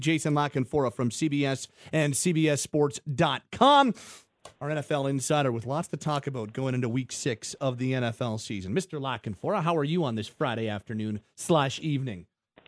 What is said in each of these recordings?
Jason Lockenfora from CBS and CBSSports.com. Our NFL insider with lots to talk about going into week 6 of the NFL season. Mr. Lockenfora, how are you on this Friday afternoon/evening?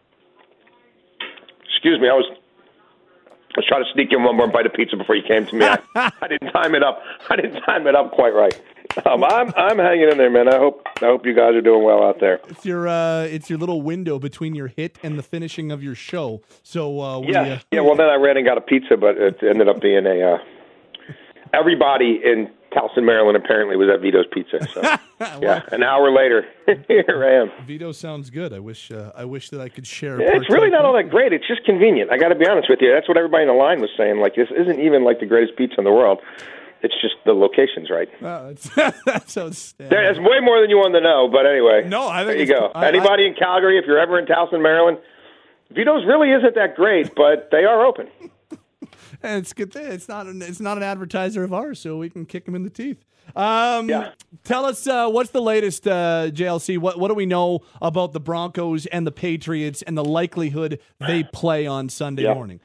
Excuse me, I was trying to sneak in one more bite of pizza before you came to me. I didn't time it up. I didn't time it up quite right. I'm hanging in there, man. I hope you guys are doing well out there. It's your little window between your hit and the finishing of your show. So Well, then I ran and got a pizza, but it ended up being everybody in Towson, Maryland, apparently was at Vito's Pizza. So yeah, an hour later, here I am. Vito sounds good. I wish that I could share. Yeah, it's really not all that great. It's just convenient. I got to be honest with you. That's what everybody in the line was saying. Like, this isn't even like the greatest pizza in the world. It's just the location's right. That's outstanding. That's way more than you wanted to know, but anyway. No, I think there you go. Anybody in Calgary, if you're ever in Towson, Maryland, Vito's really isn't that great, but they are open. And it's good. It's not an advertiser of ours, so we can kick him in the teeth. Tell us what's the latest, JLC. What do we know about the Broncos and the Patriots and the likelihood they play on Sunday morning?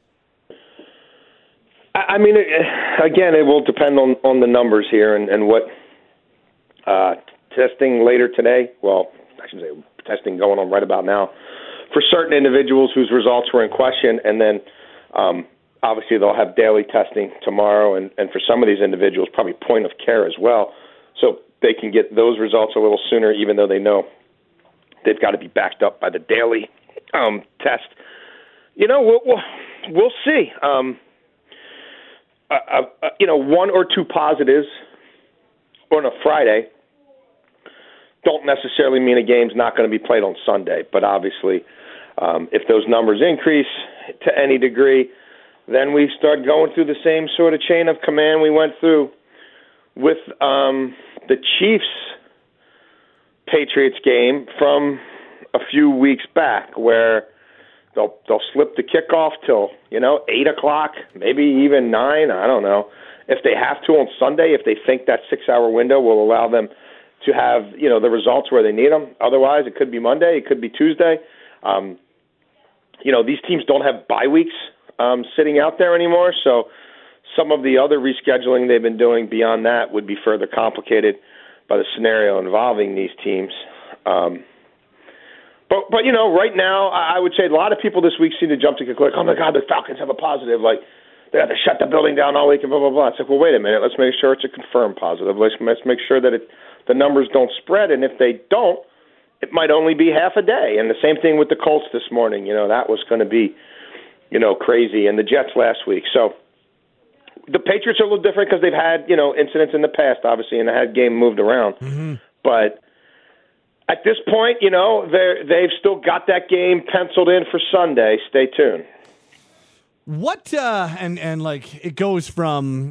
I mean, again, it will depend on the numbers here and what testing later today. Well, I should say testing going on right about now for certain individuals whose results were in question, and then obviously they'll have daily testing tomorrow, and for some of these individuals, probably point of care as well, so they can get those results a little sooner, even though they know they've got to be backed up by the daily test. You know, we'll see. One or two positives on a Friday don't necessarily mean a game's not going to be played on Sunday. But obviously, if those numbers increase to any degree, then we start going through the same sort of chain of command we went through with the Chiefs-Patriots game from a few weeks back, where they'll slip the kickoff till 8:00, maybe even 9. I don't know. If they have to on Sunday, if they think that 6-hour window will allow them to have the results where they need them. Otherwise, it could be Monday, it could be Tuesday. These teams don't have bye weeks sitting out there anymore, so some of the other rescheduling they've been doing beyond that would be further complicated by the scenario involving these teams. But right now, I would say a lot of people this week seem to jump to conclude, oh my God, the Falcons have a positive. Like, they have to shut the building down all week and blah, blah, blah. It's like, well, wait a minute. Let's make sure it's a confirmed positive. Let's make sure that the numbers don't spread. And if they don't, it might only be half a day. And the same thing with the Colts this morning. That was going to be, crazy. And the Jets last week. So the Patriots are a little different because they've had, incidents in the past, obviously, and they had game moved around. Mm-hmm. But at this point, they've still got that game penciled in for Sunday. Stay tuned. What and like it goes from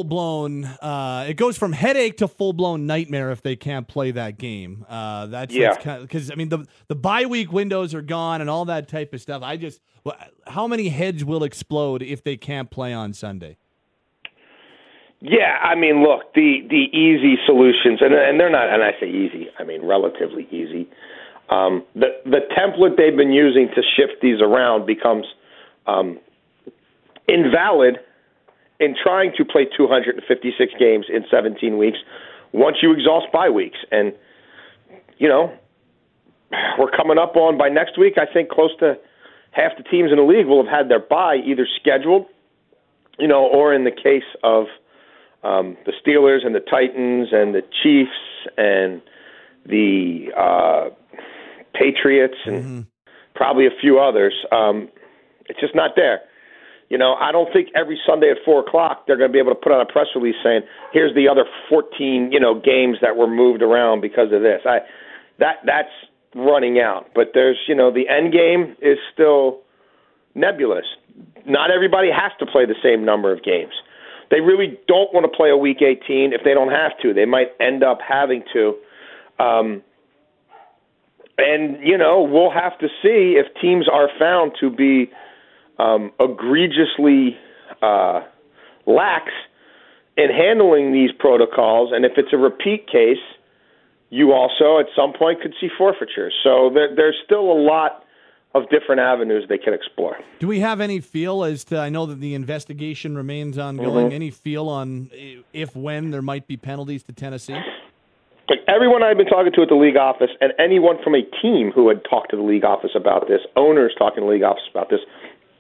headache to full blown nightmare if they can't play that game. That's because I mean the bye week windows are gone and all that type of stuff. How many heads will explode if they can't play on Sunday? Yeah, I mean, look, the easy solutions, and they're not, and I say easy, I mean relatively easy. The template they've been using to shift these around becomes invalid in trying to play 256 games in 17 weeks once you exhaust bye weeks. And, we're coming up on, by next week, I think close to half the teams in the league will have had their bye either scheduled, or in the case of the Steelers and the Titans and the Chiefs and the Patriots and probably a few others. It's just not there. I don't think every Sunday at 4:00 they're going to be able to put out a press release saying, here's the other 14, games that were moved around because of this. That's running out. But there's, the end game is still nebulous. Not everybody has to play the same number of games. They really don't want to play a Week 18 if they don't have to. They might end up having to. And, we'll have to see if teams are found to be egregiously lax in handling these protocols. And if it's a repeat case, you also at some point could see forfeitures. So there's still a lot of different avenues they can explore. Do we have any feel as to, I know that the investigation remains ongoing, any feel on if when there might be penalties to Tennessee? Like everyone I've been talking to at the league office and anyone from a team who had talked to the league office about this, owners talking to the league office about this,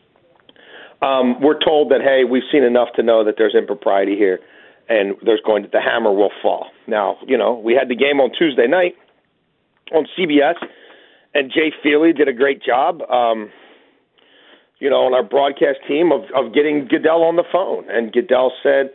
we're told that, hey, we've seen enough to know that there's impropriety here and the hammer will fall. Now, we had the game on Tuesday night on CBS, and Jay Feely did a great job, on our broadcast team of getting Goodell on the phone. And Goodell said,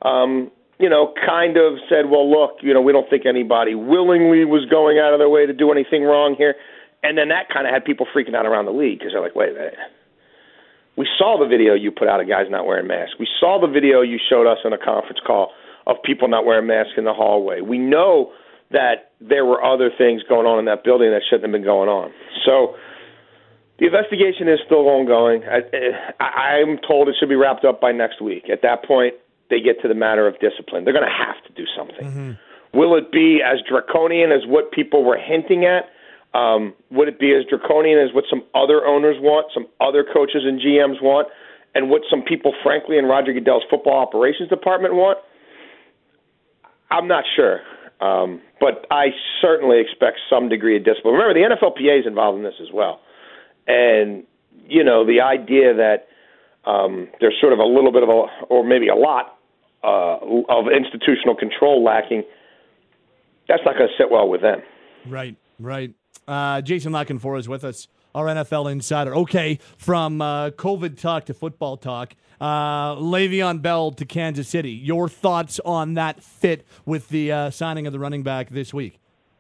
kind of said, well, look, we don't think anybody willingly was going out of their way to do anything wrong here. And then that kind of had people freaking out around the league because they're like, wait a minute. We saw the video you put out of guys not wearing masks. We saw the video you showed us on a conference call of people not wearing masks in the hallway. We know that there were other things going on in that building that shouldn't have been going on. So the investigation is still ongoing. I'm told it should be wrapped up by next week. At that point, they get to the matter of discipline. They're going to have to do something. Mm-hmm. Will it be as draconian as what people were hinting at? Would it be as draconian as what some other owners want, some other coaches and GMs want, and what some people, frankly, in Roger Goodell's football operations department want? I'm not sure. But I certainly expect some degree of discipline. Remember, the NFLPA is involved in this as well. And, the idea that there's sort of a little bit of or maybe a lot of institutional control lacking, that's not going to sit well with them. Right. Jason La Canfora is with us, our NFL insider. Okay, from COVID talk to football talk, Le'Veon Bell to Kansas City. Your thoughts on that fit with the signing of the running back this week?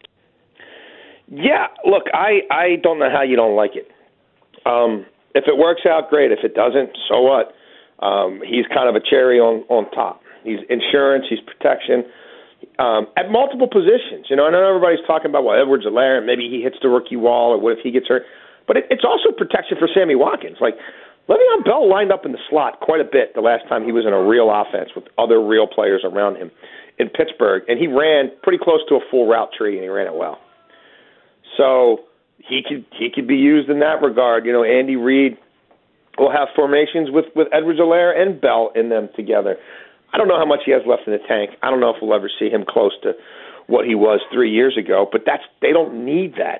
Yeah, look, I don't know how you don't like it. If it works out, great. If it doesn't, so what? He's kind of a cherry on top. He's insurance, he's protection. At multiple positions. I know everybody's talking about, Edwards-Helaire, and maybe he hits the rookie wall, or what if he gets hurt. But it's also protection for Sammy Watkins. Like, Le'Veon Bell lined up in the slot quite a bit the last time he was in a real offense with other real players around him in Pittsburgh, and he ran pretty close to a full route tree, and he ran it well. So he could be used in that regard. Andy Reid will have formations with Edwards-Helaire and Bell in them together. I don't know how much he has left in the tank. I don't know if we'll ever see him close to what he was 3 years ago, but they don't need that.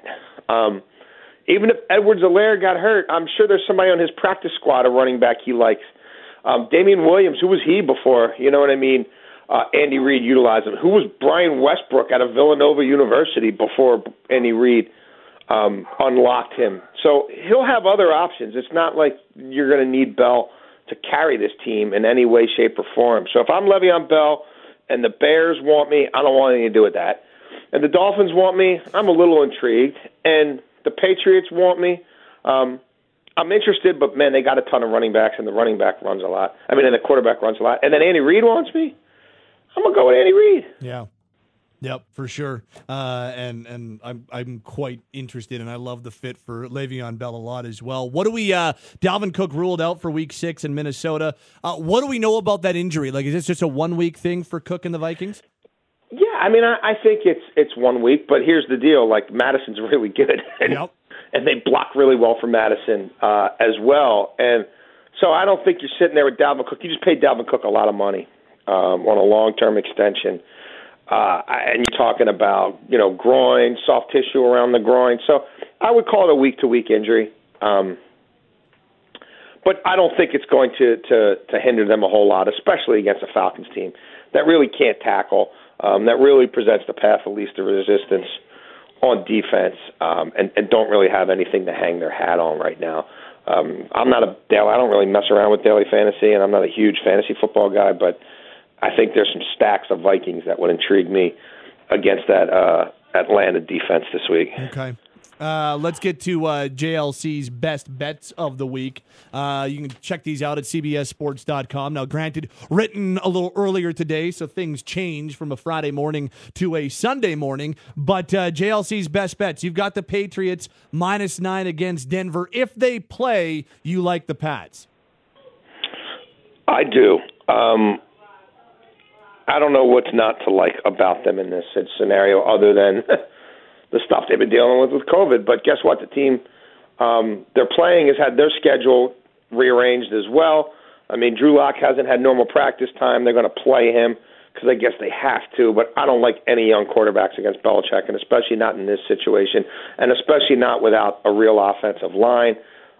Even if Edwards-Helaire got hurt, I'm sure there's somebody on his practice squad, a running back he likes. Damian Williams, who was he before? You know what I mean? Andy Reid utilized him. Who was Brian Westbrook out of Villanova University before Andy Reid unlocked him? So he'll have other options. It's not like you're going to need Bell to carry this team in any way, shape, or form. So if I'm Le'Veon Bell and the Bears want me, I don't want anything to do with that. And the Dolphins want me, I'm a little intrigued. And the Patriots want me, I'm interested, but, man, they got a ton of running backs, and the running back runs a lot. And the quarterback runs a lot. And then Andy Reid wants me, I'm going to go with Andy Reid. Yeah. Yep, for sure. And I'm quite interested, and I love the fit for Le'Veon Bell a lot as well. What do we Dalvin Cook ruled out for Week 6 in Minnesota. What do we know about that injury? Like, is this just a 1 week thing for Cook and the Vikings? Yeah, I think it's 1 week, but here's the deal. Like, Madison's really good, and they block really well for Madison as well. And so I don't think you're sitting there with Dalvin Cook. You just paid Dalvin Cook a lot of money on a long-term extension. And you're talking about, groin, soft tissue around the groin. So I would call it a week-to-week injury. But I don't think it's going to hinder them a whole lot, especially against a Falcons team that really can't tackle, that really presents the path of least resistance on defense, and don't really have anything to hang their hat on right now. I don't really mess around with daily fantasy, and I'm not a huge fantasy football guy, but I think there's some stacks of Vikings that would intrigue me against that Atlanta defense this week. Okay. Let's get to JLC's best bets of the week. You can check these out at cbssports.com. Now, granted, written a little earlier today, so things change from a Friday morning to a Sunday morning. But JLC's best bets, you've got the Patriots -9 against Denver. If they play, you like the Pats. I do. I don't know what's not to like about them in this scenario other than the stuff they've been dealing with COVID. But guess what? The team they're playing has had their schedule rearranged as well. I mean, Drew Lock hasn't had normal practice time. They're going to play him because I guess they have to, but I don't like any young quarterbacks against Belichick, and especially not in this situation, and especially not without a real offensive line.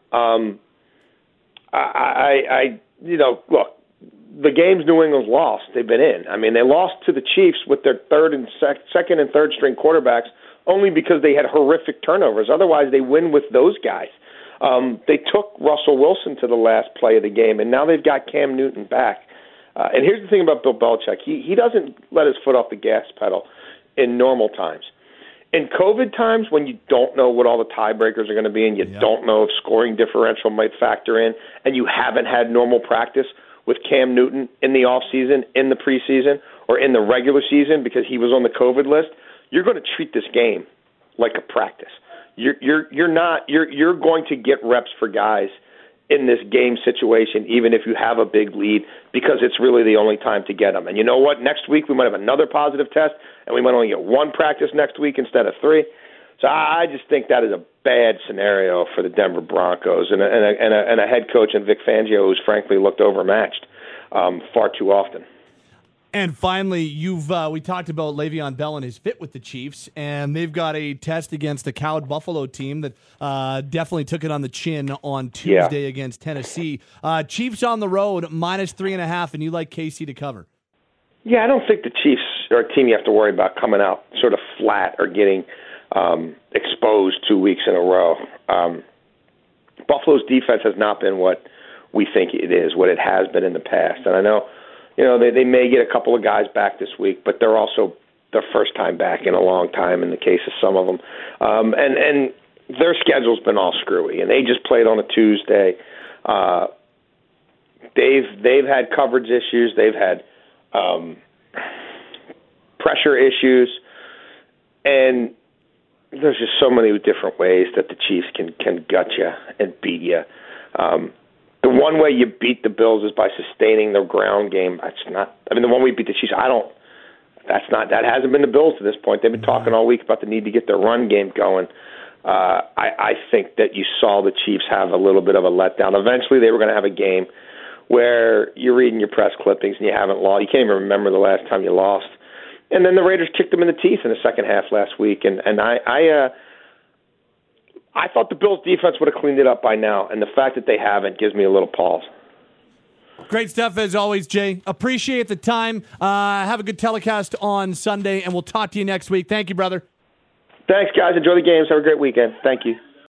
Look, the games New England's lost, they've been in. I mean, they lost to the Chiefs with their second and third string quarterbacks only because they had horrific turnovers. Otherwise, they win with those guys. They took Russell Wilson to the last play of the game, and now they've got Cam Newton back. And here's the thing about Bill Belichick. He doesn't let his foot off the gas pedal in normal times. In COVID times, when you don't know what all the tiebreakers are going to be and you don't know if scoring differential might factor in, and you haven't had normal practice with Cam Newton in the offseason, in the preseason, or in the regular season because he was on the COVID list, you're going to treat this game like a practice. You're going to get reps for guys in this game situation, even if you have a big lead, because it's really the only time to get them. And you know what? Next week we might have another positive test, and we might only get one practice next week instead of 3. So I just think that is a bad scenario for the Denver Broncos and a head coach in Vic Fangio who's frankly looked overmatched far too often. And finally, we talked about Le'Veon Bell and his fit with the Chiefs, and they've got a test against a cowed Buffalo team that definitely took it on the chin on Tuesday against Tennessee. Chiefs on the road, -3.5, and you like KC to cover. Yeah, I don't think the Chiefs are a team you have to worry about coming out sort of flat or getting exposed 2 weeks in a row. Buffalo's defense has not been what we think it is, what it has been in the past. And I know, they may get a couple of guys back this week, but they're also their first time back in a long time in the case of some of them. And their schedule's been all screwy, and they just played on a Tuesday. They've had coverage issues. They've had pressure issues, and there's just so many different ways that the Chiefs can gut you and beat you. The one way you beat the Bills is by sustaining their ground game. The one way you beat the Chiefs, that hasn't been the Bills to this point. They've been talking all week about the need to get their run game going. I think that you saw the Chiefs have a little bit of a letdown. Eventually they were going to have a game where you're reading your press clippings and you haven't lost. You can't even remember the last time you lost. And then the Raiders kicked them in the teeth in the second half last week. And I thought the Bills' defense would have cleaned it up by now, and the fact that they haven't gives me a little pause. Great stuff as always, Jay. Appreciate the time. Have a good telecast on Sunday, and we'll talk to you next week. Thank you, brother. Thanks, guys. Enjoy the games. Have a great weekend. Thank you.